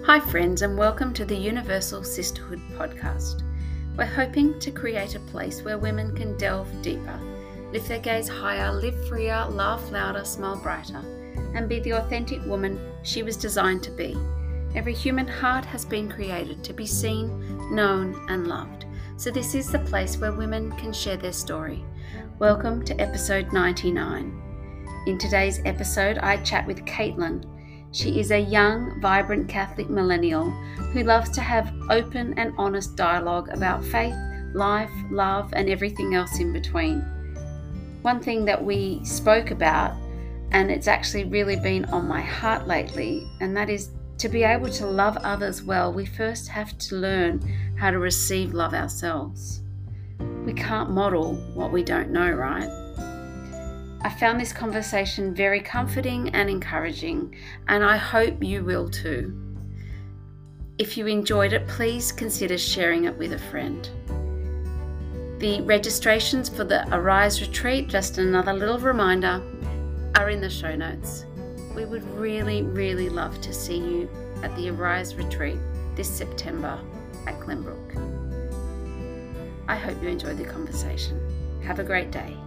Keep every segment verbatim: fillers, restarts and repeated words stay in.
Hi friends, and welcome to the Universal Sisterhood podcast. We're hoping to create a place where women can delve deeper, lift their gaze higher, live freer, laugh louder, smile brighter, and be the authentic woman she was designed to be. Every human heart has been created to be seen, known, and loved. So this is the place where women can share their story. Welcome to episode ninety-nine. In today's episode, I chat with Caitlin. She is a young, vibrant Catholic millennial who loves to have open and honest dialogue about faith, life, love, and everything else in between. One thing that we spoke about, and it's actually really been on my heart lately, and that is to be able to love others well, we first have to learn how to receive love ourselves. We can't model what we don't know, right? I found this conversation very comforting and encouraging, and I hope you will too. If you enjoyed it, please consider sharing it with a friend. The registrations for the Arise Retreat, just another little reminder, are in the show notes. We would really, really love to see you at the Arise Retreat this September at Glenbrook. I hope you enjoyed the conversation. Have a great day.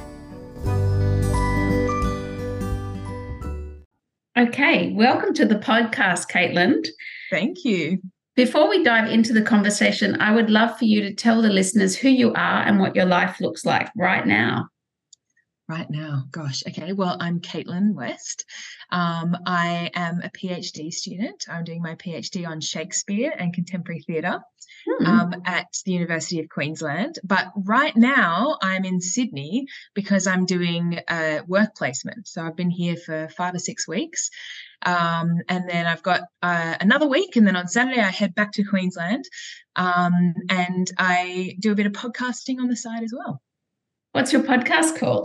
Okay, welcome to the podcast, Caitlin. Thank you. Before we dive into the conversation, I would love for you to tell the listeners who you are and what your life looks like right now. Right now, gosh, okay. Well, I'm Caitlin West. Um, I am a PhD student. I'm doing my PhD on Shakespeare and contemporary theatre hmm. um, at the University of Queensland. But right now, I'm in Sydney because I'm doing a work placement. So I've been here for five or six weeks. Um, and then I've got uh, another week, and then on Saturday I head back to Queensland, um, and I do a bit of podcasting on the side as well. What's your podcast called?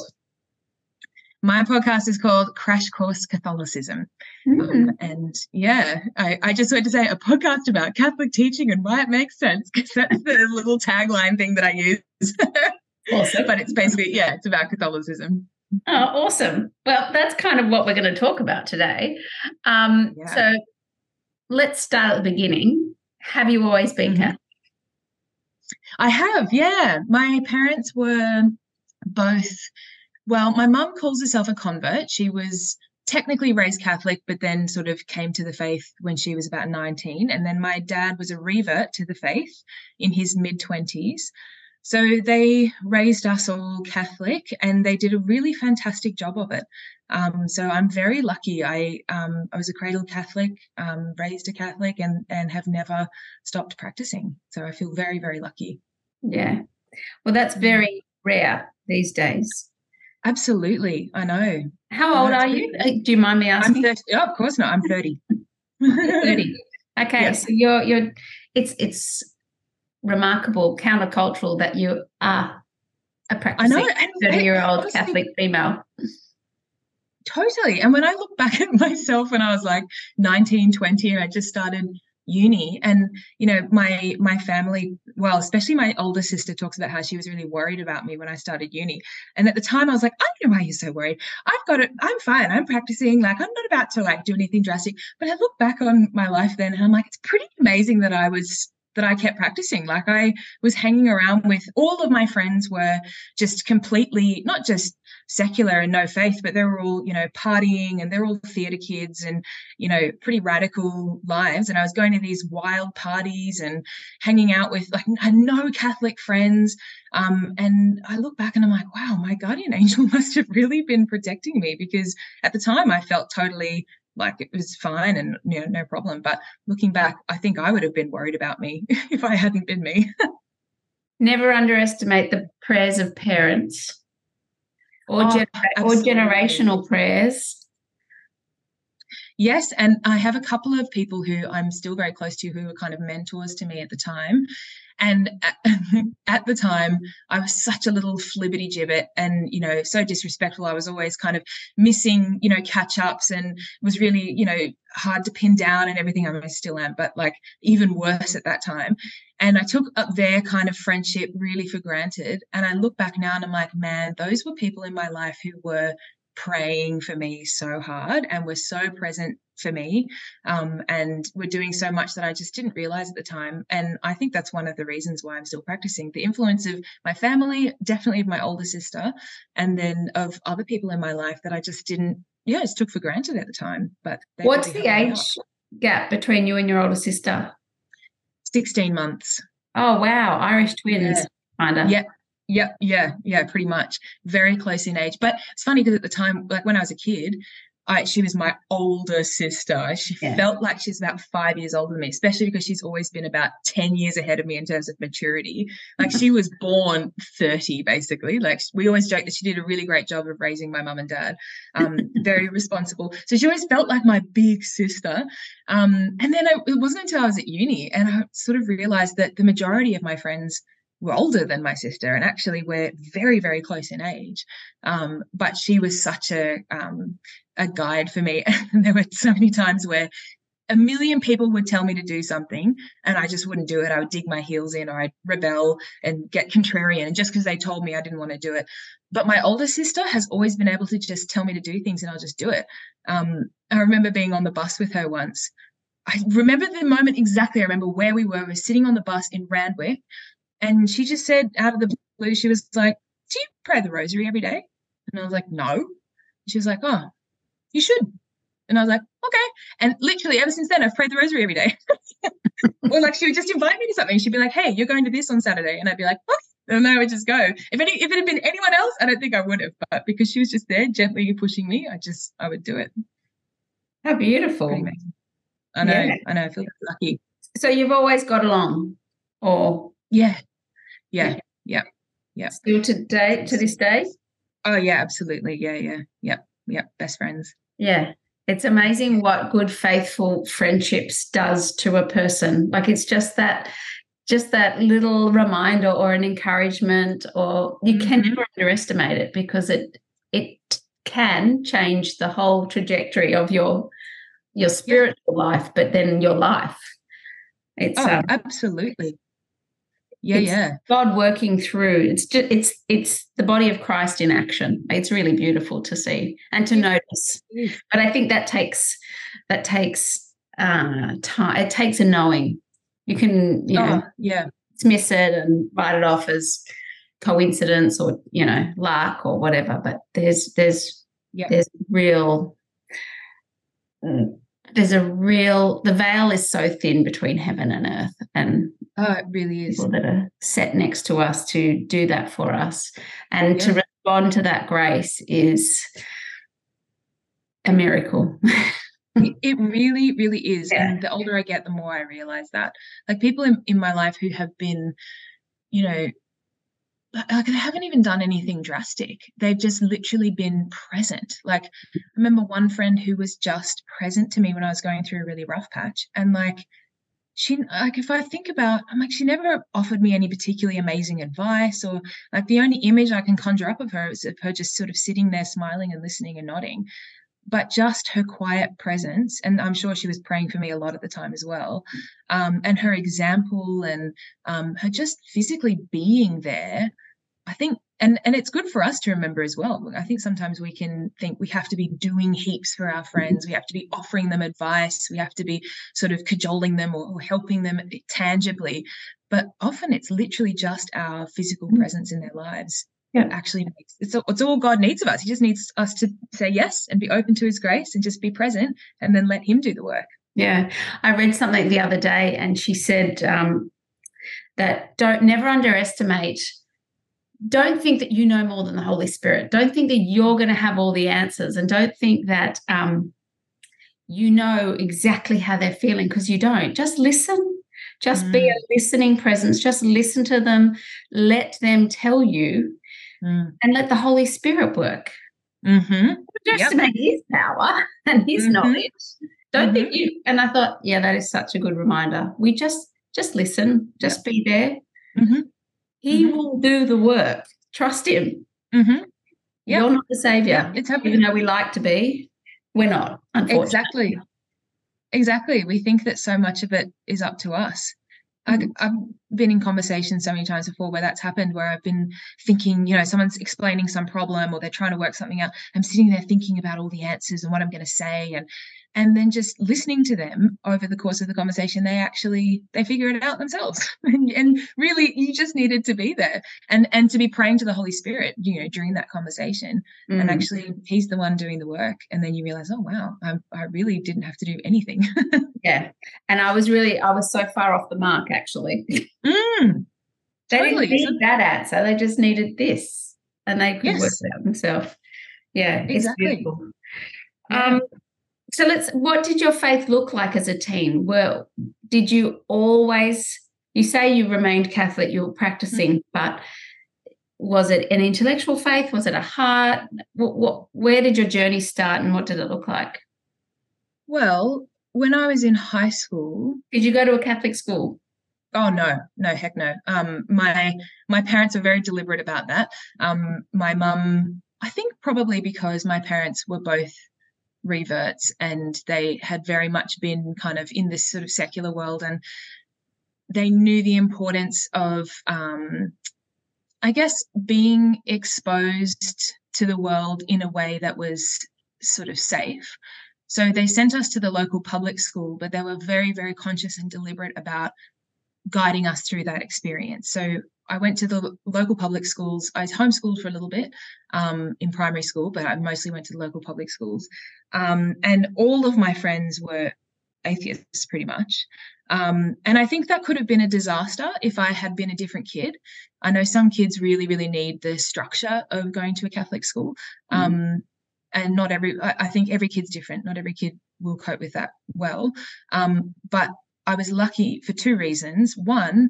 My podcast is called Crash Course Catholicism. Mm. Um, and yeah, I, I just wanted to say a podcast about Catholic teaching and why it makes sense, because that's the little tagline thing that I use. Awesome. But it's basically, yeah, it's about Catholicism. Oh, awesome. Well, that's kind of what we're going to talk about today. Um, yeah. So let's start at the beginning. Have you always been mm-hmm. Catholic? I have, yeah. My parents were both... Well, my mum calls herself a convert. She was technically raised Catholic, but then sort of came to the faith when she was about nineteen. And then my dad was a revert to the faith in his mid-twenties. So they raised us all Catholic, and they did a really fantastic job of it. Um, so I'm very lucky. I um, I was a cradle Catholic, um, raised a Catholic, and, and have never stopped practicing. So I feel very, very lucky. Yeah. Well, that's very rare these days. Absolutely. I know. How old are you? Do you mind me asking? I'm thirty. Oh, of course not. I'm thirty. thirty. Okay. Yeah. So you're, you're, it's, it's remarkable, countercultural that you are a practicing thirty-year-old Catholic female. Totally. And when I look back at myself when I was like nineteen, twenty, and I just started uni, and you know, my my family, well, especially my older sister, talks about how she was really worried about me when I started uni. And at the time I was like, I don't know why you're so worried. I've got it. I'm fine. I'm practicing. Like, I'm not about to like do anything drastic. But I look back on my life then, and I'm like, it's pretty amazing that I was that I kept practicing. Like, I was hanging around with all of my friends were just completely, not just secular and no faith, but they were all, you know, partying, and they're all theatre kids and, you know, pretty radical lives. And I was going to these wild parties and hanging out with like no Catholic friends. Um, and I look back and I'm like, wow, my guardian angel must have really been protecting me, because at the time I felt totally like it was fine and, you know, no problem. But looking back, I think I would have been worried about me if I hadn't been me. Never underestimate the prayers of parents or, oh, gener- or generational prayers. Yes, and I have a couple of people who I'm still very close to who were kind of mentors to me at the time. And at, at the time, I was such a little flibbity gibbet and, you know, so disrespectful. I was always kind of missing, you know, catch-ups, and was really, you know, hard to pin down and everything. I mean, I still am, but like even worse at that time. And I took up their kind of friendship really for granted. And I look back now and I'm like, man, those were people in my life who were praying for me so hard and were so present for me, um, and were doing so much that I just didn't realize at the time. And I think that's one of the reasons why I'm still practicing. The influence of my family, definitely of my older sister, and then of other people in my life that I just didn't, yeah, just took for granted at the time. But what's the age gap between you and your older sister? sixteen months. Oh, wow. Irish twins, yeah. kind of. Yeah. Yeah, yeah, yeah, pretty much. Very close in age. But it's funny because at the time, like when I was a kid, I, she was my older sister. She yeah. felt like she's about five years older than me, especially because she's always been about ten years ahead of me in terms of maturity. Like she was born thirty, basically. Like we always joke that she did a really great job of raising my mum and dad, um, very responsible. So she always felt like my big sister. Um, and then I, it wasn't until I was at uni and I sort of realised that the majority of my friends were older than my sister, and actually we're very, very close in age. Um, but she was such a um, a guide for me. And there were so many times where a million people would tell me to do something and I just wouldn't do it. I would dig my heels in, or I'd rebel and get contrarian, and just because they told me I didn't want to do it. But my older sister has always been able to just tell me to do things and I'll just do it. Um, I remember being on the bus with her once. I remember the moment exactly. I remember where we were. We were sitting on the bus in Randwick. And she just said out of the blue, she was like, do you pray the rosary every day? And I was like, no. She was like, oh, you should. And I was like, okay. And literally ever since then, I've prayed the rosary every day. Or like she would just invite me to something. She'd be like, hey, you're going to this on Saturday. And I'd be like, oh. And I would just go. If any, if it had been anyone else, I don't think I would have. But because she was just there gently pushing me, I just, I would do it. How beautiful. I know, yeah. I know. I feel lucky. So you've always got along, or... Yeah. Yeah. Yeah. Yeah. Still to date, to this day? Oh yeah, absolutely. Yeah, yeah. Yeah. Yeah. Best friends. Yeah. It's amazing what good, faithful friendships does to a person. Like it's just that just that little reminder or an encouragement, or you mm-hmm. can never underestimate it, because it it can change the whole trajectory of your your spiritual yeah. life, but then your life. It's oh, um, absolutely. Yeah, it's yeah. God working through. It's just it's it's the body of Christ in action. It's really beautiful to see and to yeah. notice. But I think that takes that takes uh, time. It takes a knowing. You can, you know, oh, yeah, dismiss it and write it off as coincidence or, you know, luck or whatever. But there's there's yeah. there's real. Mm, There's a real, the veil is so thin between heaven and earth, and oh, it really is. People that are set next to us to do that for us, and yeah. to respond to that grace is a miracle. It really, really is. Yeah. And the older I get, the more I realize that. Like people in, in my life who have been, you know, like they haven't even done anything drastic. They've just literally been present. Like I remember one friend who was just present to me when I was going through a really rough patch. And like she, like if I think about, I'm like, she never offered me any particularly amazing advice, or like the only image I can conjure up of her is of her just sort of sitting there smiling and listening and nodding. But just her quiet presence, and I'm sure she was praying for me a lot at the time as well, um, and her example and um, her just physically being there, I think, and, and it's good for us to remember as well. I think sometimes we can think we have to be doing heaps for our friends. We have to be offering them advice. We have to be sort of cajoling them or, or helping them tangibly. But often it's literally just our physical presence in their lives. Yeah, actually makes it's all, it's all God needs of us. He just needs us to say yes and be open to his grace and just be present, and then let him do the work. Yeah, I read something the other day, and she said um, that don't never underestimate. Don't think that you know more than the Holy Spirit. Don't think that you're going to have all the answers, and don't think that um, you know exactly how they're feeling, because you don't. Just listen. Just mm. be a listening presence. Just listen to them. Let them tell you. Mm. And let the Holy Spirit work. Mm-hmm. Underestimate yep. his power and his mm-hmm. knowledge. Don't mm-hmm. think you. And I thought, yeah, that is such a good reminder. We just just listen, just yep. be there. Mm-hmm. He mm-hmm. will do the work. Trust him. Mm-hmm. Yep. You're not the savior. Yep. It's happening. Even though we like to be, we're not. Unfortunately, exactly. Exactly. We think that so much of it is up to us. Mm-hmm. I, I'm been in conversations so many times before where that's happened, where I've been thinking, you know, someone's explaining some problem or they're trying to work something out. I'm sitting there thinking about all the answers and what I'm going to say, and and then just listening to them over the course of the conversation, they actually, they figure it out themselves. and, and really, you just needed to be there and, and to be praying to the Holy Spirit, you know, during that conversation. Mm. And actually, he's the one doing the work. And then you realize, oh, wow, I, I really didn't have to do anything. Yeah. And I was really, I was so far off the mark, actually. Mm, they totally. didn't need so, that answer. They just needed this. And they could yes. work it out themselves. Yeah, exactly. It's beautiful. Yeah. Um, so let's, what did your faith look like as a teen? Well, did you always, you say you remained Catholic, you were practicing, mm-hmm. but was it an intellectual faith? Was it a heart? What, what, where did your journey start and what did it look like? Well, when I was in high school. Did you go to a Catholic school? Oh, no, no, heck no. Um, my, my parents were very deliberate about that. Um, my mum, I think probably because my parents were both reverts and they had very much been kind of in this sort of secular world, and they knew the importance of, um, I guess, being exposed to the world in a way that was sort of safe. So they sent us to the local public school, but they were very, very conscious and deliberate about guiding us through that experience. So I went to the local public schools. I was homeschooled for a little bit um, in primary school, but I mostly went to the local public schools. Um, and all of my friends were atheists pretty much. Um, and I think that could have been a disaster if I had been a different kid. I know some kids really, really need the structure of going to a Catholic school. Um, mm. And not every, I think every kid's different. Not every kid will cope with that well. Um, but I was lucky for two reasons. One,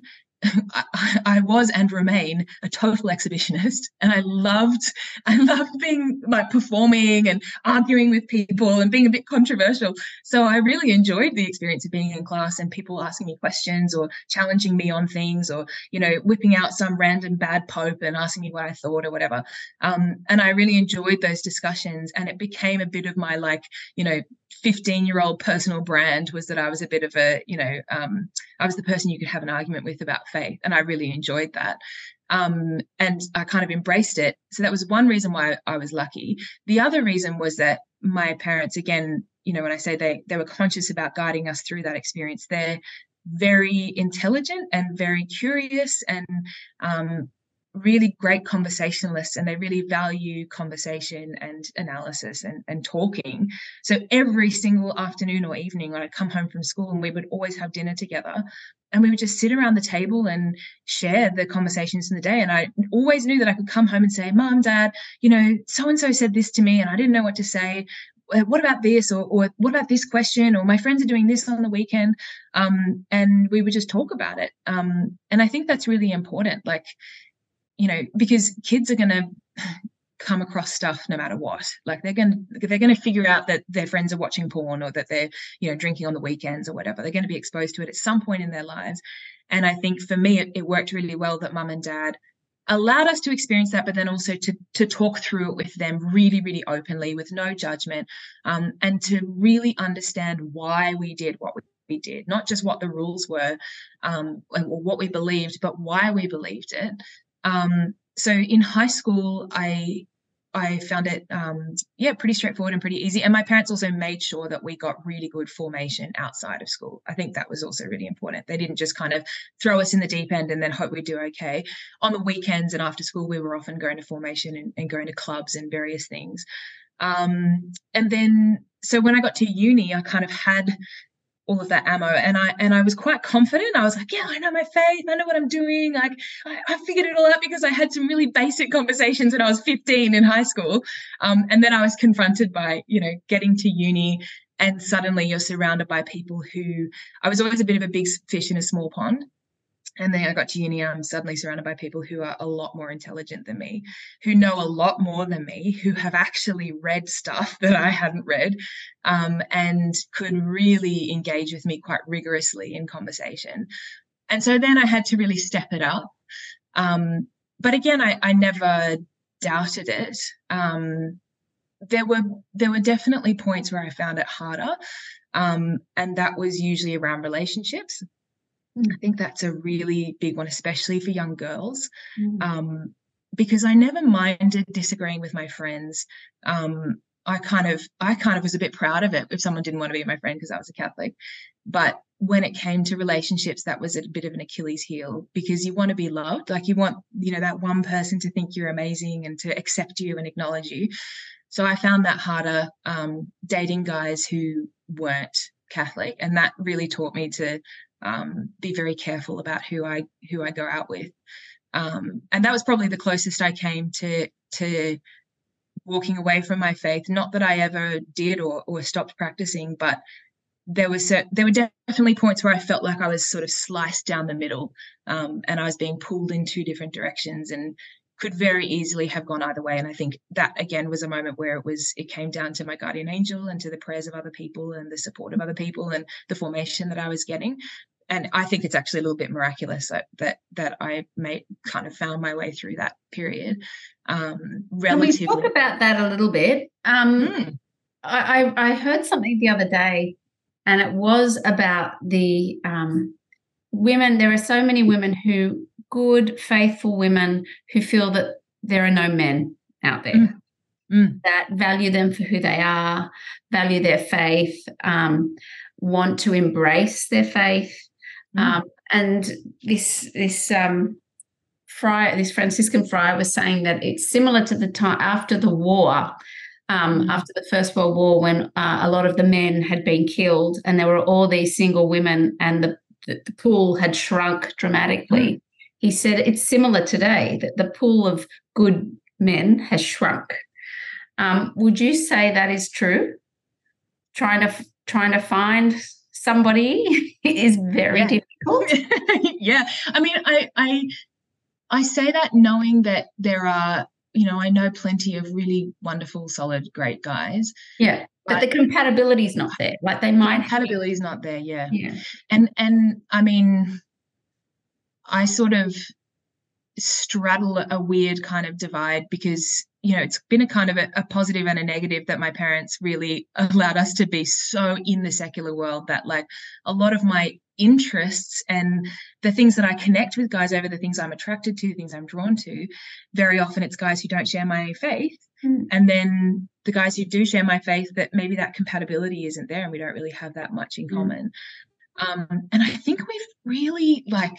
I, I was and remain a total exhibitionist, and I loved, I loved being like performing and arguing with people and being a bit controversial. So I really enjoyed the experience of being in class and people asking me questions or challenging me on things, or, you know, whipping out some random bad pope and asking me what I thought or whatever. Um, and I really enjoyed those discussions, and it became a bit of my, like, you know, fifteen-year-old personal brand was that I was a bit of a, you know, um, I was the person you could have an argument with about faith, and I really enjoyed that. Um, and I kind of embraced it. So that was one reason why I was lucky. The other reason was that my parents, again, you know, when I say they they were conscious about guiding us through that experience, they're very intelligent and very curious and um, really great conversationalists, and they really value conversation and analysis and, and talking. So every single afternoon or evening when I'd come home from school, and we would always have dinner together, and we would just sit around the table and share the conversations in the day. And I always knew that I could come home and say, Mom, Dad, you know, so-and-so said this to me and I didn't know what to say. What about this? Or, or what about this question? Or my friends are doing this on the weekend. Um, and we would just talk about it. Um, and I think that's really important. Like, you know, because kids are going to come across stuff no matter what. Like they're going to, they're going to figure out that their friends are watching porn, or that they're, you know, drinking on the weekends or whatever. They're going to be exposed to it at some point in their lives. And I think for me, it, it worked really well that Mum and Dad allowed us to experience that, but then also to to talk through it with them really, really openly, with no judgment, um, and to really understand why we did what we we did, not just what the rules were, um, or what we believed, but why we believed it. Um, so in high school, I I found it, um, yeah, pretty straightforward and pretty easy. And my parents also made sure that we got really good formation outside of school. I think that was also really important. They didn't just kind of throw us in the deep end and then hope we'd do okay. On the weekends and after school, we were often going to formation and, and going to clubs and various things. Um, and then, so when I got to uni, I kind of had all of that ammo, and I and I was quite confident. I was like, yeah, I know my faith, I know what I'm doing. Like I, I figured it all out because I had some really basic conversations when I was fifteen in high school. Um, and then I was confronted by, you know, getting to uni, and suddenly you're surrounded by people who, I was always a bit of a big fish in a small pond. And then I got to uni, I'm suddenly surrounded by people who are a lot more intelligent than me, who know a lot more than me, who have actually read stuff that I hadn't read, um, and could really engage with me quite rigorously in conversation. And so then I had to really step it up. Um, but again, I, I never doubted it. Um, there were there were definitely points where I found it harder, um, and that was usually around relationships. I think that's a really big one, especially for young girls, Mm. um, because I never minded disagreeing with my friends. Um, I kind of, I kind of was a bit proud of it if someone didn't want to be my friend because I was a Catholic. But when it came to relationships, that was a bit of an Achilles heel, because you want to be loved. Like, you want, you know, that one person to think you're amazing and to accept you and acknowledge you. So I found that harder um, dating guys who weren't Catholic, and that really taught me to um, be very careful about who I who I go out with. Um, and that was probably the closest I came to to walking away from my faith. Not that I ever did or or stopped practicing, but there was cer- there were definitely points where I felt like I was sort of sliced down the middle, um, and I was being pulled in two different directions, and could very easily have gone either way. And I think that, again, was a moment where it was it came down to my guardian angel and to the prayers of other people and the support of other people and the formation that I was getting. And I think it's actually a little bit miraculous that that, that I made kind of found my way through that period. Um, relatively. Can we talk about that a little bit? Um, Mm. I, I I heard something the other day, and it was about the um, women. There are so many women who, good, faithful women who feel that there are no men out there Mm. Mm. that value them for who they are, value their faith, um, want to embrace their faith. Mm. Um, and this this um, friar, this Franciscan friar, was saying that it's similar to the time after the war. Um, Mm. after the First World War, when uh, a lot of the men had been killed and there were all these single women, and the, the, the pool had shrunk dramatically. Mm. He said it's similar today, that the pool of good men has shrunk. Um, would you say that is true? Trying to trying to find somebody is very Yeah. difficult. Yeah. I mean, I, I I say that knowing that there are, you know, I know plenty of really wonderful, solid, great guys. Yeah, but, but the compatibility is not there. Like, they might compatibility is not there. Yeah. Yeah. And and I mean, I sort of straddle a weird kind of divide, because, you know, it's been a kind of a, a positive and a negative that my parents really allowed us to be so in the secular world that, like, a lot of my interests and the things that I connect with guys over, the things I'm attracted to, the things I'm drawn to, very often it's guys who don't share my faith. Mm. And then the guys who do share my faith, that maybe that compatibility isn't there and we don't really have that much in Mm. common. Um, and I think we've really, like,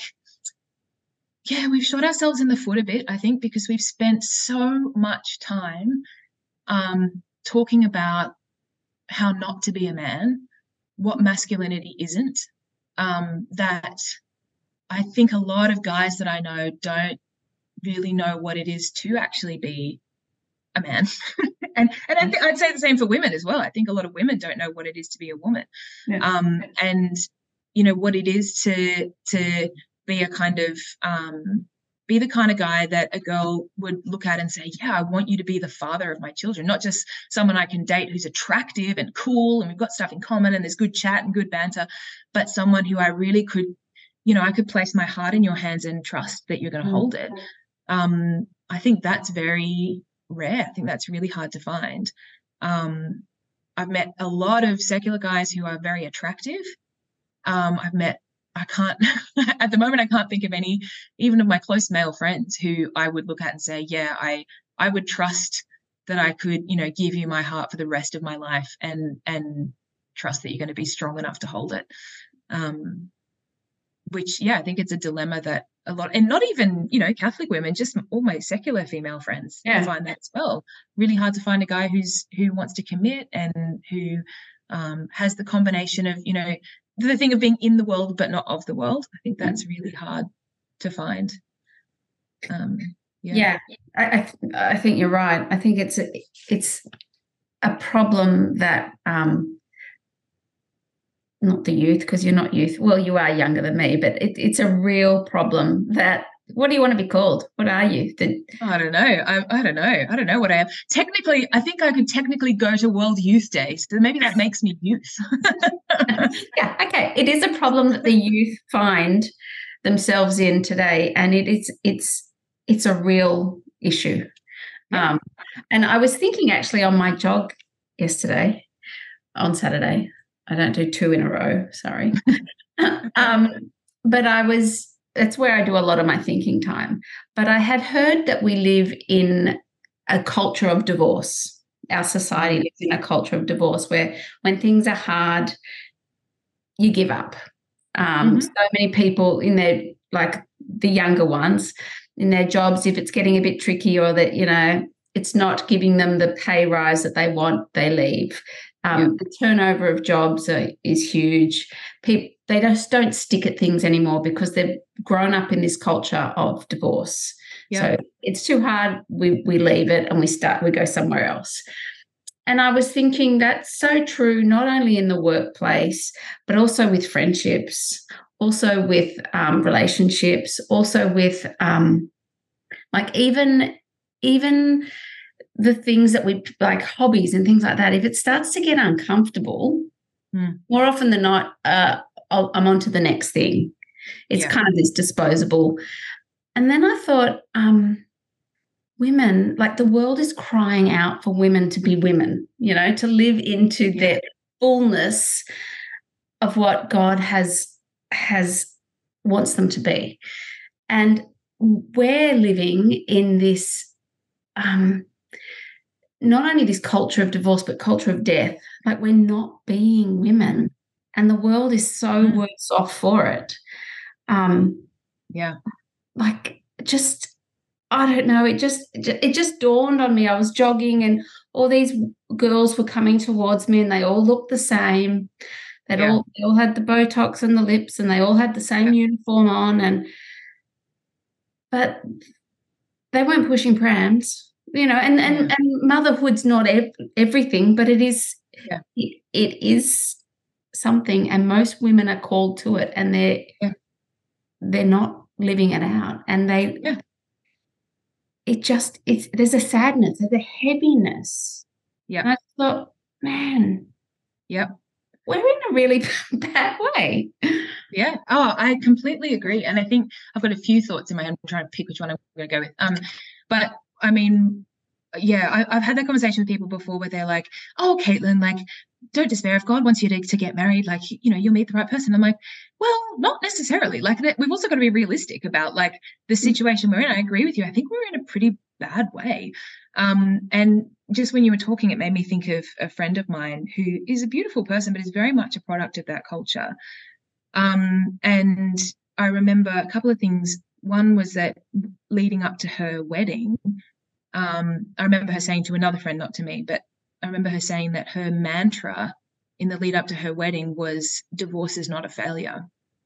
yeah, we've shot ourselves in the foot a bit, I think, because we've spent so much time um, talking about how not to be a man, what masculinity isn't, um, that I think a lot of guys that I know don't really know what it is to actually be a man. and and I th- I'd say the same for women as well. I think a lot of women don't know what it is to be a woman. Yeah. Um, and, you know, what it is to to be a kind of um, be the kind of guy that a girl would look at and say, yeah, I want you to be the father of my children, not just someone I can date who's attractive and cool and we've got stuff in common and there's good chat and good banter, but someone who I really could, you know, I could place my heart in your hands and trust that you're going to Mm. hold it. Um, I think that's very rare. I think that's really hard to find. Um, I've met a lot of secular guys who are very attractive. Um, I've met I can't, at the moment, I can't think of any, even of my close male friends, who I would look at and say, yeah, I, I would trust that I could, you know, give you my heart for the rest of my life, and, and trust that you're going to be strong enough to hold it. Um, which, yeah, I think it's a dilemma that a lot, and not even, you know, Catholic women, just all my secular female friends, Yeah. I find that as well. Really hard to find a guy who's, who wants to commit and who um, has the combination of, you know, the thing of being in the world but not of the world. I think that's really hard to find. Um, yeah, yeah I, I, th- I think you're right. I think it's a, it's a problem that um, not the youth, because you're not youth. Well, you are younger than me, but it, it's a real problem that, what do you want to be called? What are you? The, I don't know. I, I don't know. I don't know what I am. Technically, I think I could technically go to World Youth Day, so maybe that makes me youth. yeah, okay. It is a problem that the youth find themselves in today, and it is it's it's a real issue. Yeah. Um, and I was thinking, actually, on my jog yesterday, on Saturday. I don't do two in a row. Sorry. um, but I was, that's where I do a lot of my thinking time. But I had heard that we live in a culture of divorce. Our society lives in a culture of divorce where when things are hard, you give up. Um, Mm-hmm. So many people in their, like the younger ones, in their jobs, if it's getting a bit tricky or that, you know, it's not giving them the pay rise that they want, they leave. Um, Yeah. The turnover of jobs are, is huge. People, they just don't stick at things anymore because they've grown up in this culture of divorce. Yeah. So it's too hard. We we leave it and we start. We go somewhere else. And I was thinking that's so true, not only in the workplace, but also with friendships, also with um, relationships, also with um, like even even the things that we like, hobbies and things like that. If it starts to get uncomfortable, Mm. more often than not, uh, I'll, I'm on to the next thing. It's Yeah. kind of this disposable. And then I thought, um, women, like the world is crying out for women to be women, you know, to live into Yeah. their fullness of what God has has wants them to be. And we're living in this um not only this culture of divorce, but culture of death. Like we're not being women, and the world is so Mm. worse off for it. Um, Yeah. like just, I don't know. It just, it just dawned on me. I was jogging, and all these girls were coming towards me, and they all looked the same. They'd Yeah. all, they all had the Botox and the lips, and they all had the same Yeah. uniform on, and but they weren't pushing prams. You know, and, and, Yeah. and motherhood's not ev- everything, but it is, Yeah. it, it is something, and most women are called to it, and they're, Yeah. they're not living it out. And they, Yeah. it just, it's, there's a sadness, there's a heaviness. Yeah. And I thought, man, Yep. we're in a really bad way. Yeah. Oh, I completely agree. And I think I've got a few thoughts in my head. I'm trying to pick which one I'm going to go with. Um, but I mean, yeah, I, I've had that conversation with people before where they're like, oh, Caitlin, like, don't despair. If God wants you to, to get married, like, you know, you'll meet the right person. I'm like, well, not necessarily. Like, that, we've also got to be realistic about like the situation we're in. I agree with you. I think we're in a pretty bad way. Um, and just when you were talking, it made me think of a friend of mine who is a beautiful person, but is very much a product of that culture. Um, and I remember a couple of things. One was that leading up to her wedding, um, I remember her saying to another friend, not to me, but I remember her saying that her mantra in the lead up to her wedding was divorce is not a failure.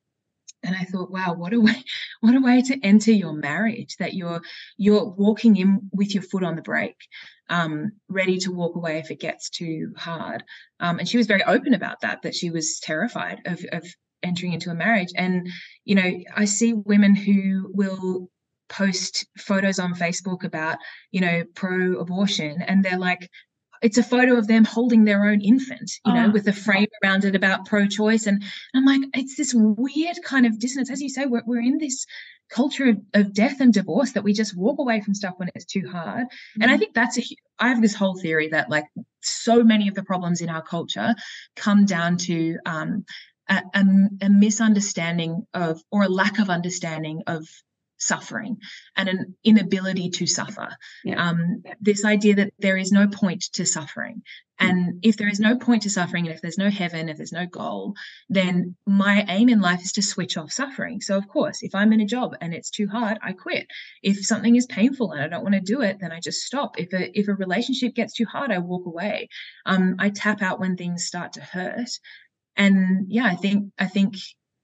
And I thought, wow, what a way, what a way to enter your marriage, that you're you're walking in with your foot on the brake, um, ready to walk away if it gets too hard. Um, and she was very open about that, that she was terrified of, of entering into a marriage. And, you know, I see women who will post photos on Facebook about, you know, pro-abortion, and they're like, it's a photo of them holding their own infant, you know, Oh. with a frame around it about pro-choice. And I'm like, it's this weird kind of dissonance. As you say, we're, we're in this culture of, of death and divorce that we just walk away from stuff when it's too hard. Mm-hmm. And I think that's a, I have this whole theory that like so many of the problems in our culture come down to um, a, a, a misunderstanding of, or a lack of understanding of suffering and an inability to suffer. Yeah. Um, this idea that there is no point to suffering. And if there is no point to suffering, and if there's no heaven, if there's no goal, then my aim in life is to switch off suffering. So of course, if I'm in a job and it's too hard, I quit. If something is painful and I don't want to do it, then I just stop. If a, if a relationship gets too hard, I walk away. Um, I tap out when things start to hurt. And yeah, I think, I think,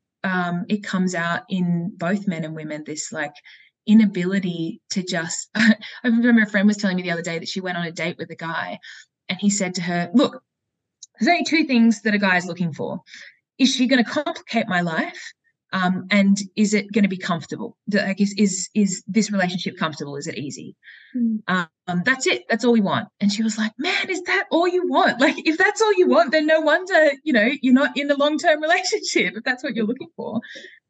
Um, it comes out in both men and women, this like inability to just, I remember a friend was telling me the other day that she went on a date with a guy and he said to her, look, there's only two things that a guy is looking for. Is she going to complicate my life? Um, and is it going to be comfortable? Like, is, is, is this relationship comfortable? Is it easy? Mm. Um, that's it. That's all we want. And she was like, man, is that all you want? Like, if that's all you want, then no wonder, you know, you're not in a long-term relationship if that's what you're looking for.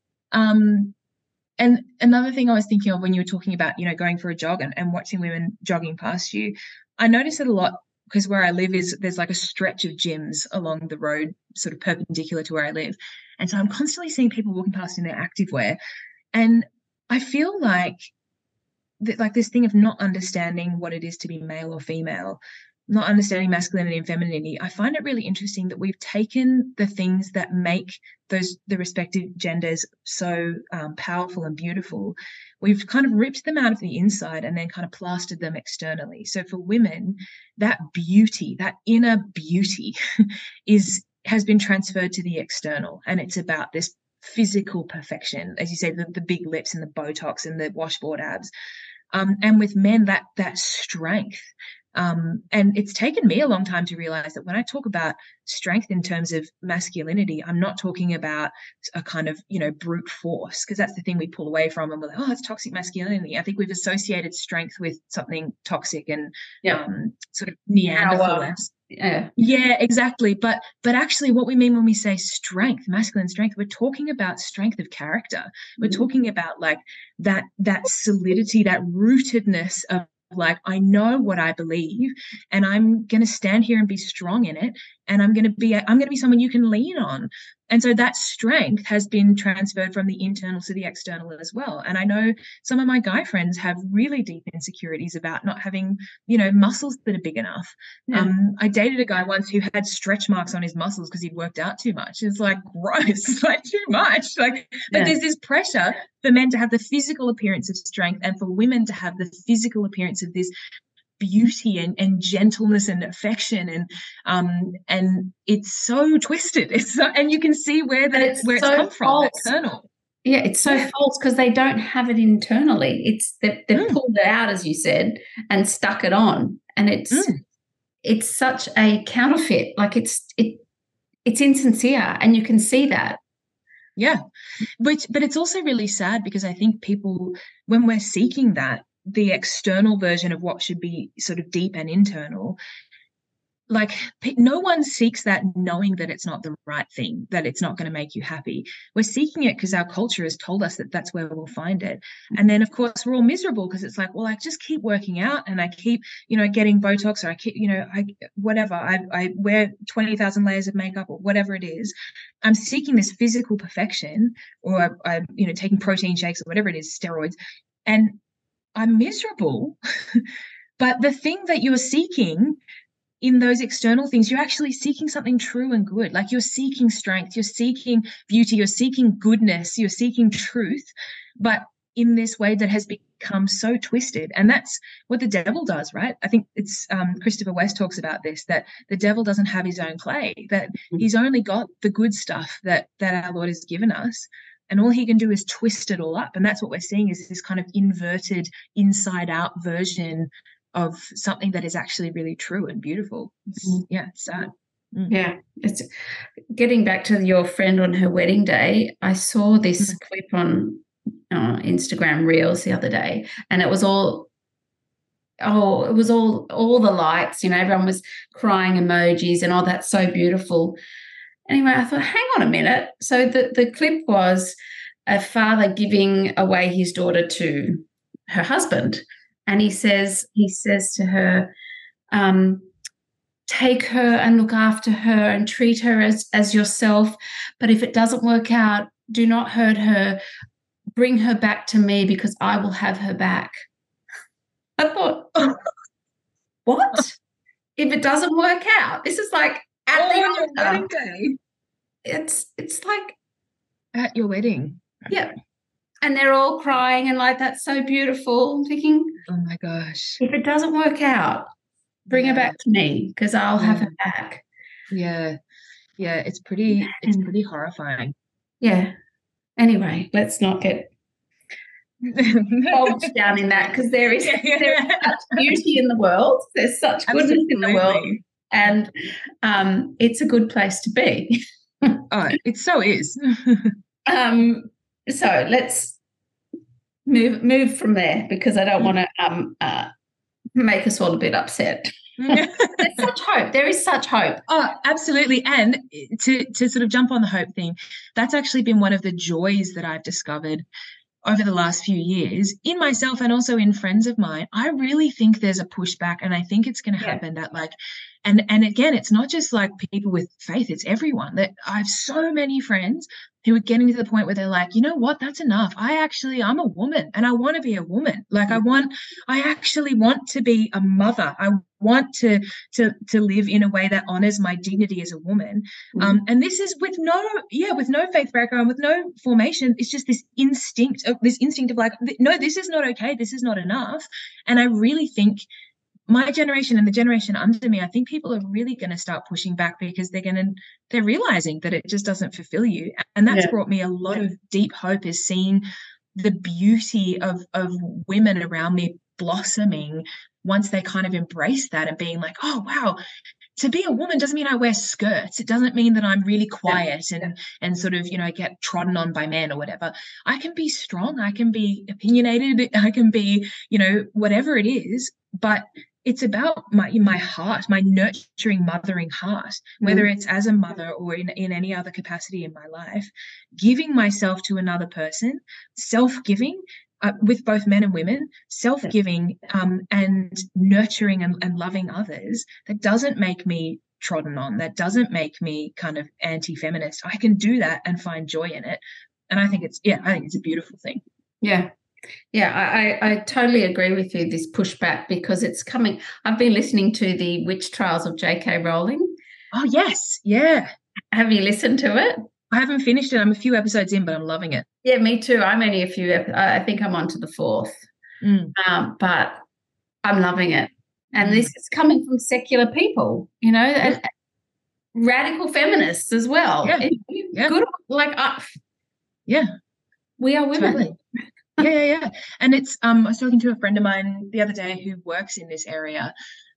Um, and another thing I was thinking of when you were talking about, you know, going for a jog and, and watching women jogging past you, I notice it a lot because where I live is there's like a stretch of gyms along the road, sort of perpendicular to where I live. And so I'm constantly seeing people walking past in their activewear, and I feel like that, like this thing of not understanding what it is to be male or female, not understanding masculinity and femininity. I find it really interesting that we've taken the things that make those the respective genders so um, powerful and beautiful. We've kind of ripped them out of the inside and then kind of plastered them externally. So for women, that beauty, that inner beauty is has been transferred to the external, and it's about this physical perfection, as you say, the, the big lips and the Botox and the washboard abs. Um, and with men, that that strength. Um, and it's taken me a long time to realize that when I talk about strength in terms of masculinity, I'm not talking about a kind of, you know, brute force, because that's the thing we pull away from and we're like, oh, it's toxic masculinity. I think we've associated strength with something toxic and yeah. um, sort of Neanderthal. Yeah. Yeah, exactly. But but actually what we mean when we say strength, masculine strength, we're talking about strength of character. We're mm-hmm. talking about like that that solidity, that rootedness of like, I know what I believe, and I'm going to stand here and be strong in it, and I'm going to be I'm going to be someone you can lean on. And so that strength has been transferred from the internal to the external as well. And I know some of my guy friends have really deep insecurities about not having, you know, muscles that are big enough. Yeah. Um, I dated a guy once who had stretch marks on his muscles because he'd worked out too much. It's like gross, it's like too much. Like, but yeah. there's this pressure for men to have the physical appearance of strength and for women to have the physical appearance of this beauty and, and gentleness and affection, and um and it's so twisted. It's so, and you can see where that it's where so it's come from, that kernel. Yeah, it's so yeah. false because they don't have it internally. It's they've, they've mm. pulled it out, as you said, and stuck it on, and it's mm. it's such a counterfeit. Like it's it it's insincere, and you can see that. Yeah, but but it's also really sad because I think people, when we're seeking that, the external version of what should be sort of deep and internal, like no one seeks that knowing that it's not the right thing, that it's not going to make you happy. We're seeking it because our culture has told us that that's where we'll find it. And then of course we're all miserable because it's like, well, I just keep working out and I keep, you know, getting Botox, or I keep, you know, I, whatever, I, I wear twenty thousand layers of makeup or whatever it is. I'm seeking this physical perfection, or I, I'm, you know, taking protein shakes or whatever it is, steroids, and I'm miserable. But the thing that you're seeking in those external things, you're actually seeking something true and good. Like you're seeking strength, you're seeking beauty, you're seeking goodness, you're seeking truth, but in this way that has become so twisted. And that's what the devil does, right? I think it's um, Christopher West talks about this, that the devil doesn't have his own clay, that he's only got the good stuff that that our Lord has given us. And all he can do is twist it all up. And that's what we're seeing, is this kind of inverted, inside-out version of something that is actually really true and beautiful. It's, mm. Yeah, it's sad. Mm. Yeah. It's getting back to your friend on her wedding day, I saw this mm. clip on uh, Instagram Reels the other day, and it was all, oh, it was all, all the likes, you know, everyone was crying emojis and, oh, that's so beautiful. Anyway, I thought, hang on a minute. So the, the clip was a father giving away his daughter to her husband. And he says, he says to her, um, take her and look after her and treat her as, as yourself. But if it doesn't work out, do not hurt her. Bring her back to me because I will have her back. I thought, oh, what? If it doesn't work out? This is like, at oh, the wedding day. It's it's like at your wedding. Yeah. And they're all crying and like, that's so beautiful. I'm thinking, oh my gosh. If it doesn't work out, bring yeah. her back to me because I'll yeah. have her back. Yeah. Yeah. It's pretty yeah. it's pretty horrifying. Yeah. Anyway, let's not get bogged down in that, because there is yeah. there is such beauty in the world. There's such goodness Absolutely. in the world. And um, it's a good place to be. Oh, it so is. um, so let's move move from there, because I don't want to um, uh, make us all a bit upset. There's such hope. There is such hope. Oh, absolutely. And to to sort of jump on the hope thing, that's actually been one of the joys that I've discovered over the last few years in myself and also in friends of mine. I really think there's a pushback, and I think it's going to happen yeah. that like And and again, it's not just like people with faith, it's everyone. That I have so many friends who are getting to the point where they're like, you know what, that's enough. I actually, I'm a woman and I want to be a woman. Like I want, I actually want to be a mother. I want to to to live in a way that honors my dignity as a woman. Mm. Um, and this is with no, yeah, with no faith background, with no formation. It's just this instinct of this instinct of like, no, this is not okay. This is not enough. And I really think my generation and the generation under me, I think people are really going to start pushing back because they're going to, they're realizing that it just doesn't fulfill you. And that's yeah. brought me a lot yeah. of deep hope, is seeing the beauty of, of women around me blossoming once they kind of embrace that and being like, oh, wow, to be a woman doesn't mean I wear skirts. It doesn't mean that I'm really quiet yeah. and, and sort of, you know, get trodden on by men or whatever. I can be strong. I can be opinionated. I can be, you know, whatever it is, but it's about my my heart, my nurturing, mothering heart, whether mm. it's as a mother or in, in any other capacity in my life, giving myself to another person, self-giving uh, with both men and women, self-giving um, and nurturing and, and loving others. That doesn't make me trodden on. That doesn't make me kind of anti-feminist. I can do that and find joy in it. And I think it's, yeah, I think it's a beautiful thing. Yeah. Yeah, I, I totally agree with you, this pushback, because it's coming. I've been listening to the Witch Trials of J K Rowling. Oh, yes. Yeah. Have you listened to it? I haven't finished it. I'm a few episodes in, but I'm loving it. Yeah, me too. I'm only a few. I think I'm on to the fourth. Mm. Um, but I'm loving it. And mm. this is coming from secular people, you know, yeah. and radical feminists as well. Yeah. yeah. Good, like, uh, yeah. We are women. Totally. yeah, yeah, yeah. And it's, um, I was talking to a friend of mine the other day who works in this area,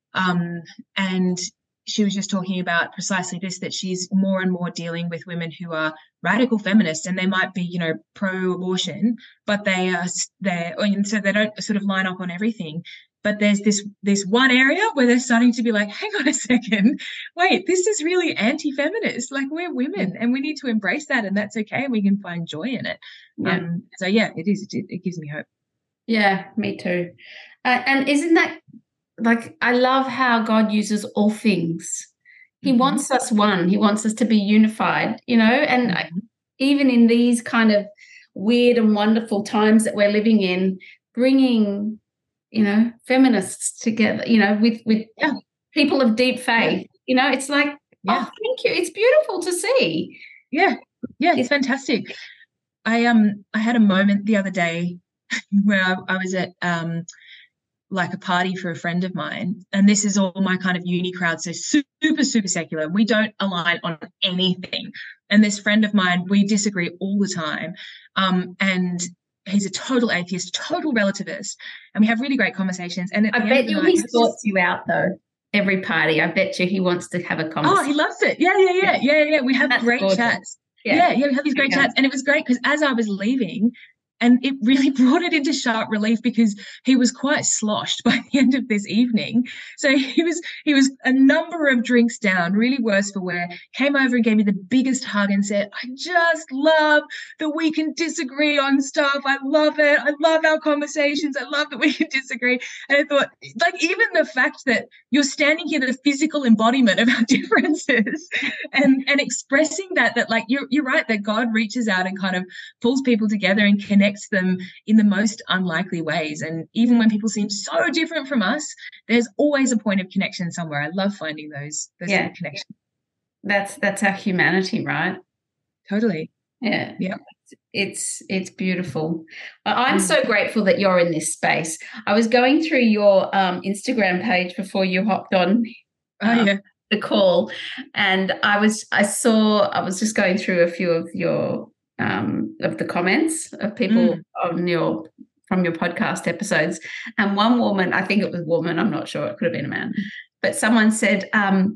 um, and she was just talking about precisely this, that she's more and more dealing with women who are radical feminists, and they might be, you know, pro-abortion, but they are, they're, and so they don't sort of line up on everything. But there's this this one area where they're starting to be like, hang on a second, wait, this is really anti-feminist. Like, we're women and we need to embrace that, and that's okay, and we can find joy in it. Yeah. Um, so, yeah, it is. It, it gives me hope. Yeah, me too. Uh, and isn't that, like, I love how God uses all things. He mm-hmm. wants us one. He wants us to be unified, you know, and mm-hmm. even in these kind of weird and wonderful times that we're living in, bringing, you know, feminists together, you know, with, with yeah. people of deep faith, yeah. you know, it's like, yeah. oh, thank you. It's beautiful to see. Yeah. Yeah. It's fantastic. I, um, I had a moment the other day where I, I was at, um, like a party for a friend of mine, and this is all my kind of uni crowd. So super, super secular. We don't align on anything. And this friend of mine, we disagree all the time. Um, and he's a total atheist, total relativist, and we have really great conversations. And I bet you he sorts you out though. Every party, I bet you he wants to have a conversation. Oh, he loves it. Yeah, yeah, yeah, yeah, yeah. We have That's great gorgeous. chats. Yeah. yeah, yeah, we have these great okay. chats, and it was great because as I was leaving, and it really brought it into sharp relief because he was quite sloshed by the end of this evening. So he was he was a number of drinks down, really worse for wear, came over and gave me the biggest hug and said, I just love that we can disagree on stuff. I love it. I love our conversations. I love that we can disagree. And I thought, like, even the fact that you're standing here, the physical embodiment of our differences and, and expressing that, that like, you're, you're right, that God reaches out and kind of pulls people together and connects them in the most unlikely ways. And even when people seem so different from us, there's always a point of connection somewhere. I love finding those those yeah. sort of connections. That's that's our humanity, right? Totally. Yeah. Yeah. It's it's beautiful. I'm mm. so grateful that you're in this space. I was going through your um, Instagram page before you hopped on um, oh, yeah. the call, and I was I saw I was just going through a few of your Um, of the comments of people mm. on your from your podcast episodes, and one woman, I think it was a woman, I'm not sure, it could have been a man, but someone said, um,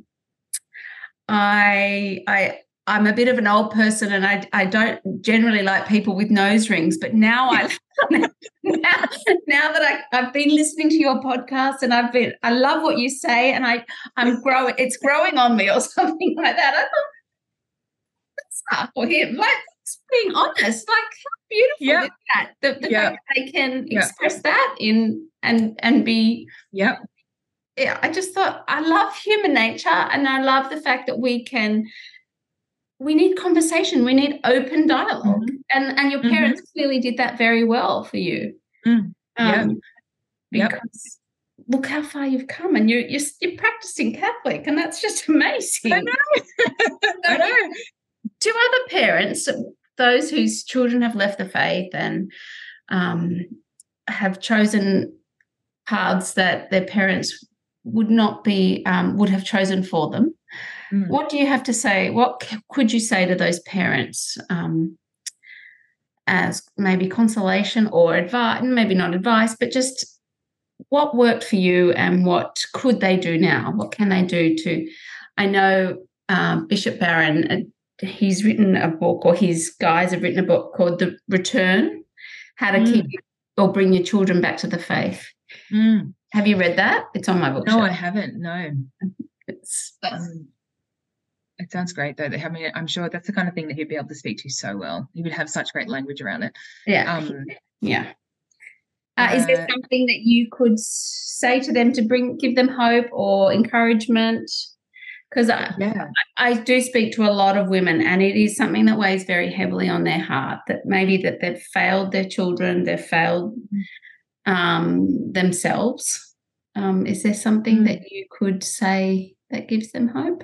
I I I'm a bit of an old person, and I I don't generally like people with nose rings, but now I now, now that I I've been listening to your podcast, and I've been I love what you say, and I I'm growing it's growing on me or something like that. I thought that's not for him, like. Being honest, like how beautiful yep. is that? The, the yep. fact that they can yep. express that in and and be yep. yeah, I just thought I love human nature, and I love the fact that we can we need conversation, we need open dialogue. Mm-hmm. And and your parents mm-hmm. clearly did that very well for you. Mm. Yeah. Um, because yep. look how far you've come, and you're, you're you're practicing Catholic, and that's just amazing. I know. I know. Do other parents, those whose children have left the faith and um, have chosen paths that their parents would not be um, would have chosen for them, mm. what do you have to say? What could you say to those parents um, as maybe consolation or advice? Maybe not advice, but just what worked for you, and what could they do now? What can they do to? I know um, Bishop Barron. Uh, he's written a book, or his guys have written a book called The Return: How to mm. Keep or Bring Your Children Back to the Faith. Mm. Have you read that? It's on my bookshelf. No, I haven't. No. It's, um, it sounds great, though. I mean, I'm sure that's the kind of thing that he'd be able to speak to so well. He would have such great language around it. Yeah. Um, yeah. Uh, uh, is there something that you could say to them to bring, give them hope or encouragement? Because I, yeah. I, I do speak to a lot of women, and it is something that weighs very heavily on their heart, that maybe that they've failed their children, they've failed um, themselves. Um, is there something that you could say that gives them hope?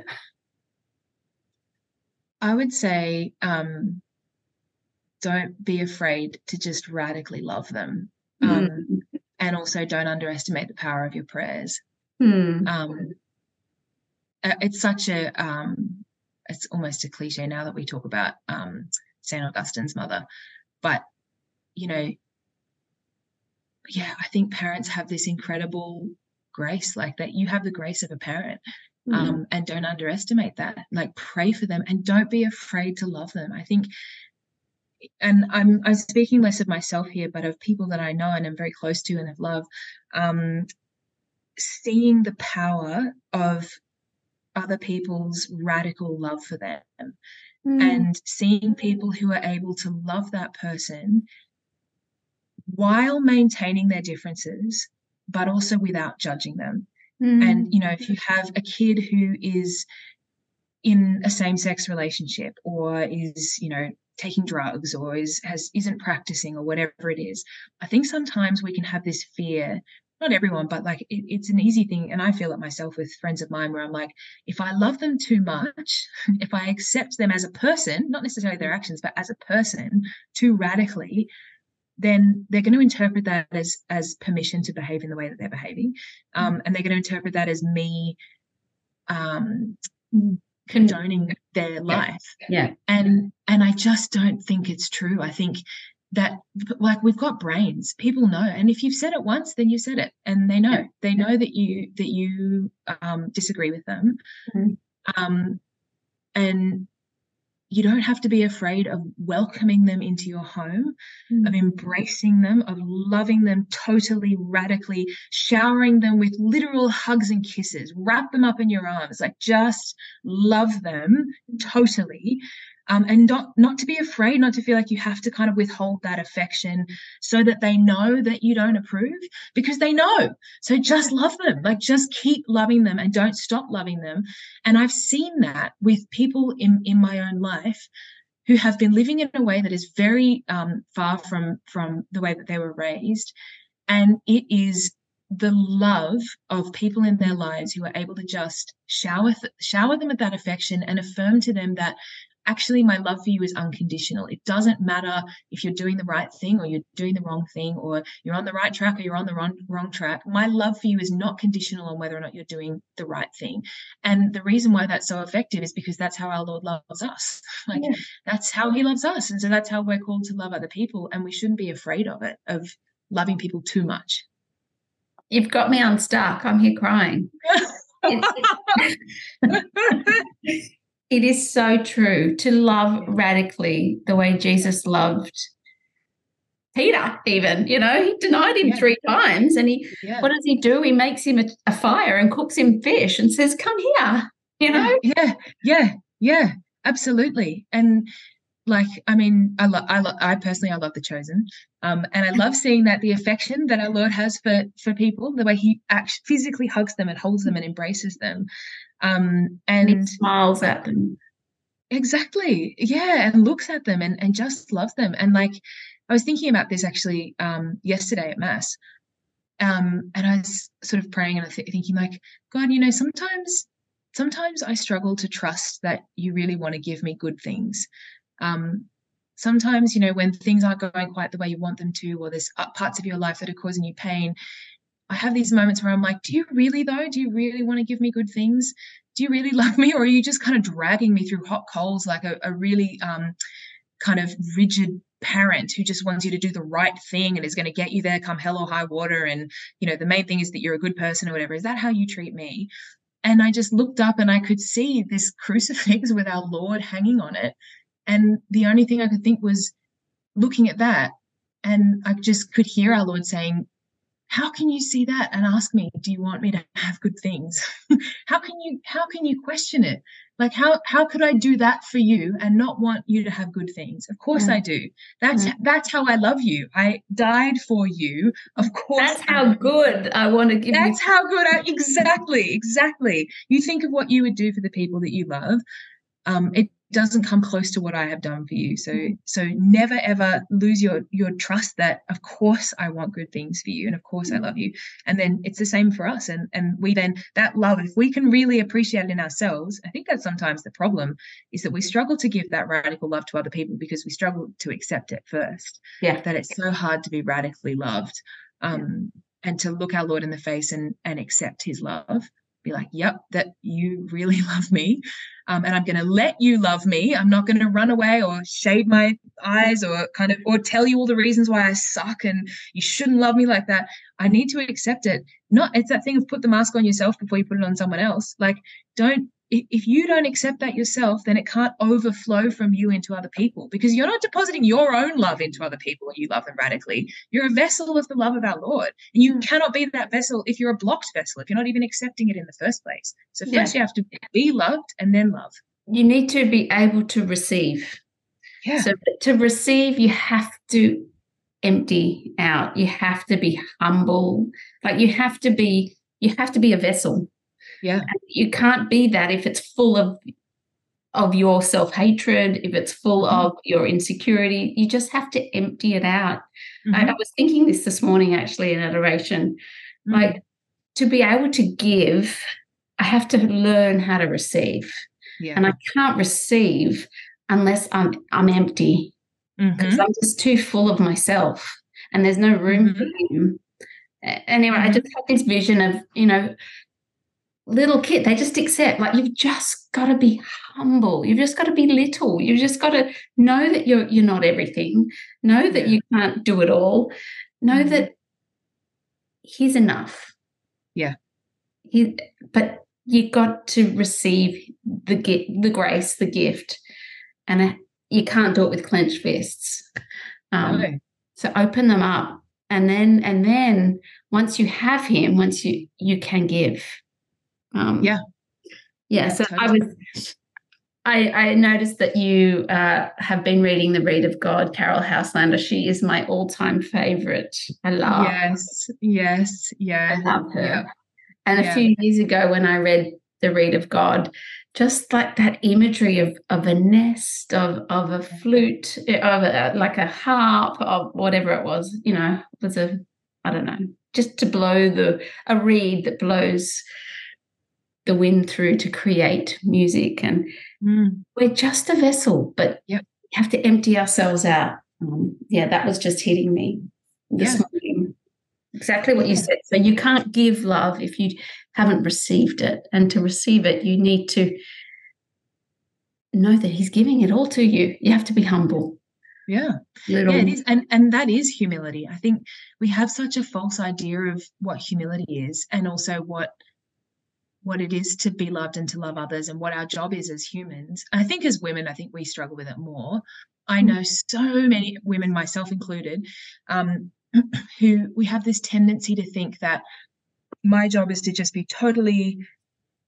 I would say um, don't be afraid to just radically love them. Um, mm. And also don't underestimate the power of your prayers. Mm. Um, it's such a, um, it's almost a cliche now that we talk about um, Saint Augustine's mother. But, you know, yeah, I think parents have this incredible grace, like that you have the grace of a parent. Mm. Um, and don't underestimate that. Like, pray for them and don't be afraid to love them. I think, and I'm I'm speaking less of myself here, but of people that I know and am very close to and have loved, um, seeing the power of other people's radical love for them, mm. and seeing people who are able to love that person while maintaining their differences, but also without judging them. Mm. And, you know, if you have a kid who is in a same-sex relationship, or is, you know, taking drugs, or is has isn't practicing, or whatever it is, I think sometimes we can have this fear, not everyone, but like it, it's an easy thing, and I feel it myself with friends of mine, where I'm like, if I love them too much, if I accept them as a person, not necessarily their actions, but as a person too radically, then they're going to interpret that as as permission to behave in the way that they're behaving, um, and they're going to interpret that as me um, condoning their life. Yeah, and and I just don't think it's true. I think that, like, we've got brains. People know, and if you've said it once, then you've said it, and they know. They know that you that you um, disagree with them, mm-hmm. um, and you don't have to be afraid of welcoming them into your home, mm. of embracing them, of loving them totally, radically, showering them with literal hugs and kisses, wrap them up in your arms, like just love them totally. Um, and not, not to be afraid, not to feel like you have to kind of withhold that affection so that they know that you don't approve, because they know. So just love them, like just keep loving them and don't stop loving them. And I've seen that with people in, in my own life who have been living in a way that is very um, far from, from the way that they were raised. And it is the love of people in their lives who are able to just shower, th- shower them with that affection and affirm to them that actually my love for you is unconditional. It doesn't matter if you're doing the right thing or you're doing the wrong thing, or you're on the right track or you're on the wrong, wrong track. My love for you is not conditional on whether or not you're doing the right thing. And the reason why that's so effective is because that's how our Lord loves us. Like, yeah. That's how he loves us. And so that's how we're called to love other people. And we shouldn't be afraid of it, of loving people too much. You've got me unstuck. I'm here crying. It is so true to love radically the way Jesus loved Peter, even, you know, he denied him yeah. three times, and he, yeah. what does he do? He makes him a, a fire and cooks him fish and says, come here, you know? Yeah, yeah, yeah, absolutely. And like, I mean, I love, I love, I personally, I love The Chosen, um, and I love seeing that the affection that our Lord has for for people, the way He actually physically hugs them and holds them and embraces them, um, And he and smiles at them. exactly, yeah, and looks at them and and just loves them. And like, I was thinking about this actually um, yesterday at Mass, um, and I was sort of praying and th- thinking, like, God, you know, sometimes, sometimes I struggle to trust that you really want to give me good things. Um, sometimes, you know, when things aren't going quite the way you want them to, or there's parts of your life that are causing you pain, I have these moments where I'm like, do you really though? Do you really want to give me good things? Do you really love me? Or are you just kind of dragging me through hot coals like a, a really um, kind of rigid parent who just wants you to do the right thing and is going to get you there come hell or high water? And, you know, the main thing is that you're a good person or whatever. Is that how you treat me? And I just looked up and I could see this crucifix with our Lord hanging on it. And the only thing I could think was looking at that, and I just could hear our Lord saying, how can you see that and ask me, do you want me to have good things? how can you how can you question it? Like, how how could I do that for you and not want you to have good things? Of course Mm. I do. That's Mm. that's how I love you. I died for you. Of course. That's how good I want to give you. That's how good I exactly, exactly. You think of what you would do for the people that you love. Um, it doesn't come close to what I have done for you. So, Mm. so never ever lose your your trust that of course I want good things for you, and of course I love you. And then it's the same for us. And and we then, that love, if we can really appreciate it in ourselves, I think that's sometimes the problem, is that we struggle to give that radical love to other people because we struggle to accept it first. Yeah. That it's so hard to be radically loved, um, yeah. and to look our Lord in the face and and accept His love. Be like, yep, that you really love me. Um, and I'm going to let you love me. I'm not going to run away or shade my eyes or kind of, or tell you all the reasons why I suck and you shouldn't love me like that. I need to accept it. Not, it's that thing of put the mask on yourself before you put it on someone else. Like, don't, if you don't accept that yourself, then it can't overflow from you into other people, because you're not depositing your own love into other people when you love them radically. You're a vessel of the love of our Lord, and you cannot be that vessel if you're a blocked vessel, if you're not even accepting it in the first place. So first yeah. you have to be loved and then love. You need to be able to receive. Yeah. So to receive, you have to empty out. You have to be humble. Like you have to be, you have to be a vessel. Yeah. And you can't be that if it's full of of your self-hatred, if it's full mm-hmm. of your insecurity. You just have to empty it out. Mm-hmm. I, I was thinking this this morning actually in adoration. Mm-hmm. Like, to be able to give, I have to learn how to receive. Yeah. And I can't receive unless I'm I'm empty, because mm-hmm. I'm just too full of myself and there's no room mm-hmm. for Him. Anyway, mm-hmm. I just had this vision of, you know, little kid, they just accept, like, you've just got to be humble. You've just got to be little. You've just got to know that you're you're not everything. Know that yeah. you can't do it all. Know mm-hmm. that He's enough. Yeah. He, but you got to receive the the grace, the gift, and you can't do it with clenched fists. Um, no. So open them up, and then and then once you have Him, once you you can give. Um, yeah. yeah, yeah. So totally. I was. I, I noticed that you uh, have been reading The Read of God, Carol Houselander. She is my all-time favourite. I love. Yes. Yes. Yeah. I love her. Yeah. And a yeah. few years ago, when I read The Read of God, just like that imagery of of a nest, of of a flute, of a, like a harp, of whatever it was, you know, it was a, I don't know, just to blow the, a reed that blows the wind through to create music. And mm. we're just a vessel, but yep. we have to empty ourselves out. Um, yeah, that was just hitting me this yeah. morning. Exactly what you said. So you can't give love if you haven't received it. And to receive it, you need to know that He's giving it all to you. You have to be humble. Yeah. Little. Yeah, it is. And, and that is humility. I think we have such a false idea of what humility is, and also what what it is to be loved and to love others, and what our job is as humans. I think as women, I think we struggle with it more. I know so many women, myself included, um, who we have this tendency to think that my job is to just be totally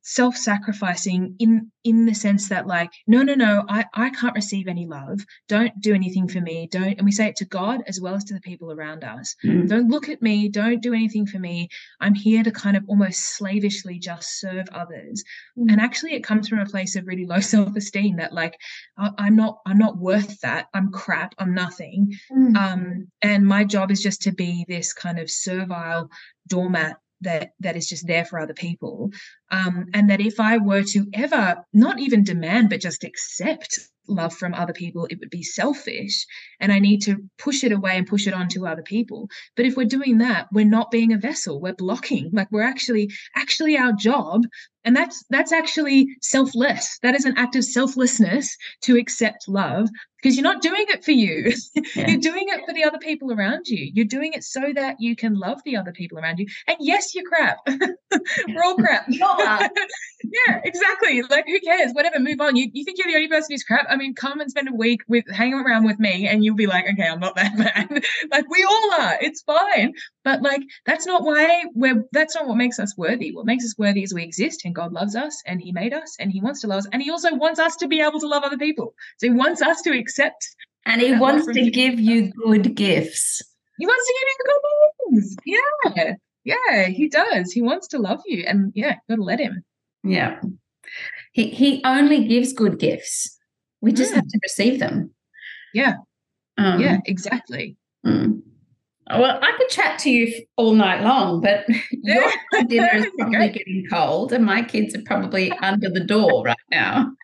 self-sacrificing in in the sense that, like, no, no, no, I, I can't receive any love. Don't do anything for me. Don't, and we say it to God as well as to the people around us. Mm. Don't look at me. Don't do anything for me. I'm here to kind of almost slavishly just serve others. Mm. And actually it comes from a place of really low self-esteem that, like, I, I'm not, I'm not worth that. I'm crap. I'm nothing. Mm. Um, and my job is just to be this kind of servile doormat that that is just there for other people. Um, and that if I were to ever not even demand, but just accept love from other people, it would be selfish, and I need to push it away and push it on to other people. But if we're doing that, we're not being a vessel, we're blocking. Like, we're actually actually our job, and that's that's actually selfless. That is an act of selflessness to accept love, because you're not doing it for you. Yeah. You're doing it for the other people around you. You're doing it so that you can love the other people around you. And yes, you're crap. We're all crap. Yeah, exactly. Like, who cares? Whatever, move on. You you think you're the only person who's crap? I mean, come and spend a week with hanging around with me and you'll be like, okay, I'm not that bad. Like, we all are. It's fine. But, like, that's not why we're that's not what makes us worthy. What makes us worthy is we exist, and God loves us, and he made us, and he wants to love us, and he also wants us to be able to love other people. So he wants us to accept. And he wants to give you good gifts. He wants to give you good things. Yeah. Yeah, he does. He wants to love you, and yeah, got to let him. Yeah. He he only gives good gifts. We just mm. have to receive them. Yeah. Um, yeah, exactly. Mm. Well, I could chat to you all night long, but your dinner is probably okay. getting cold, and my kids are probably under the door right now.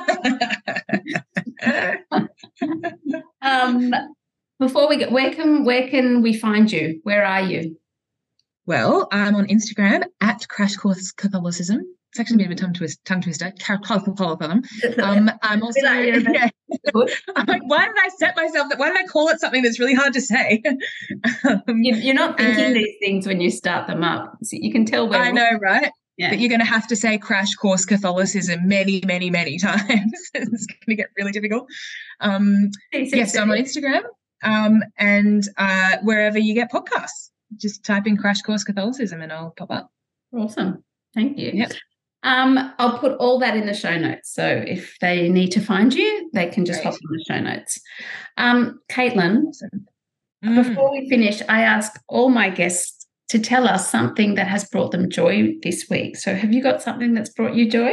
um, before we get, where can where can we find you? Where are you? Well, I'm on Instagram at Crash Course Catholicism. It's actually a bit of a tongue, twist, tongue twister. Um, I'm also, yeah. I'm like, why did I set myself that? Why did I call it something that's really hard to say? um, You're not thinking and, these things when you start them up. So you can tell where. I know, right? Yeah. But you're going to have to say Crash Course Catholicism many, many, many times. It's going to get really difficult. Um, yes, so I'm on Instagram um, and uh, wherever you get podcasts. Just type in Crash Course Catholicism and I'll pop up. Awesome. Thank you. Yep. Um, I'll put all that in the show notes. So if they need to find you, they can just Great. hop on the show notes. Um, Caitlin, awesome. mm. before we finish, I ask all my guests to tell us something that has brought them joy this week. So have you got something that's brought you joy?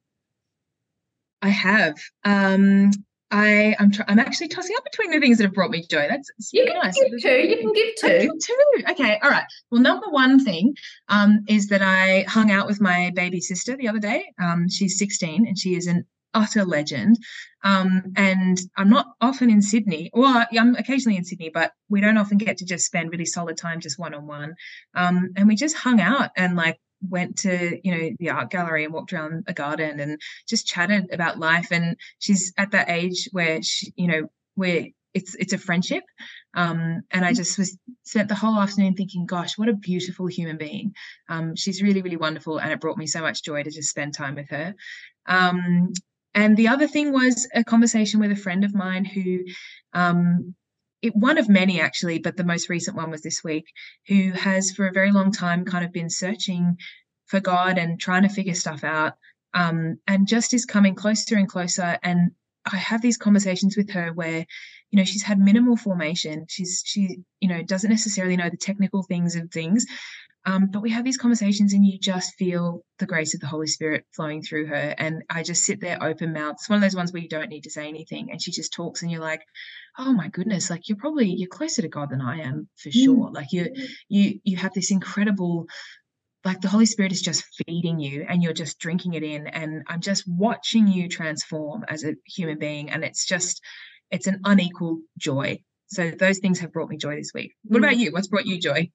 I have. Um, I, I'm tr- I'm actually tossing up between the things that have brought me joy. That's you can nice. Give two. You can give two. Give two. Okay. All right. Well, number one thing um, is that I hung out with my baby sister the other day. Um, she's sixteen and she is an utter legend. Um, and I'm not often in Sydney. Well, I'm occasionally in Sydney, but we don't often get to just spend really solid time just one-on-one. Um, and we just hung out and, like, went to, you know, the art gallery and walked around a garden and just chatted about life. And she's at that age where she, you know, where it's it's a friendship. Um, and I just was spent the whole afternoon thinking, gosh, what a beautiful human being. Um, she's really, really wonderful, and it brought me so much joy to just spend time with her. Um, and the other thing was a conversation with a friend of mine who um It, one of many actually, but the most recent one was this week, who has for a very long time kind of been searching for God and trying to figure stuff out, um, and just is coming closer and closer. And I have these conversations with her where, you know, she's had minimal formation. She's, she, you know, doesn't necessarily know the technical things of things. Um, but we have these conversations and you just feel the grace of the Holy Spirit flowing through her. And I just sit there open mouthed. It's one of those ones where you don't need to say anything. And she just talks and you're like, oh my goodness, like you're probably, you're closer to God than I am for sure. Mm. Like you, you, you have this incredible, like the Holy Spirit is just feeding you and you're just drinking it in. And I'm just watching you transform as a human being. And it's just, it's an unequal joy. So those things have brought me joy this week. What about you? What's brought you joy?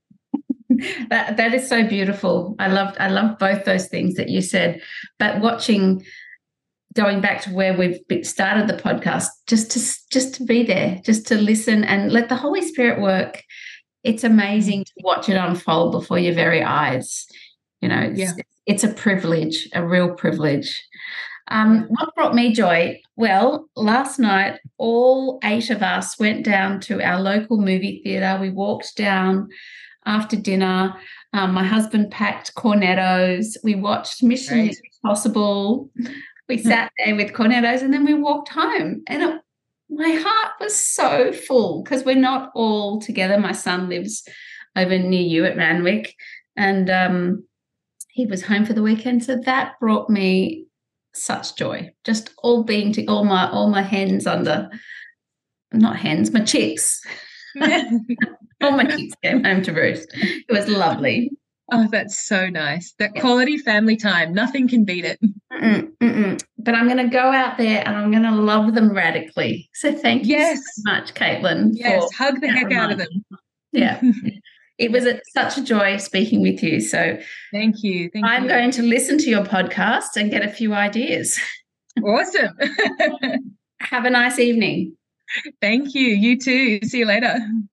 That that is so beautiful. I loved I loved both those things that you said. But watching, going back to where we've started the podcast, just to just to be there, just to listen and let the Holy Spirit work. It's amazing to watch it unfold before your very eyes. You know, it's, yeah. it's a privilege, a real privilege. Um, what brought me joy? Well, last night, all eight of us went down to our local movie theatre. We walked down after dinner. Um, my husband packed cornettos. We watched Mission, possible. We sat there with cornettos and then we walked home. And it, my heart was so full because we're not all together. My son lives over near you at Randwick, and um, he was home for the weekend. So that brought me such joy. Just all being to all my all my hens under, not hens, my chicks. All my chicks came home to roost. It was lovely. Oh, that's so nice. That quality family time, nothing can beat it. Mm-mm, mm-mm. But I'm going to go out there and I'm going to love them radically. So thank you yes. so much, Caitlin. Yes, hug the heck reminder. out of them. Yeah. It was a, such a joy speaking with you. So thank you. Thank I'm you. going to listen to your podcast and get a few ideas. Awesome. Have a nice evening. Thank you. You too. See you later.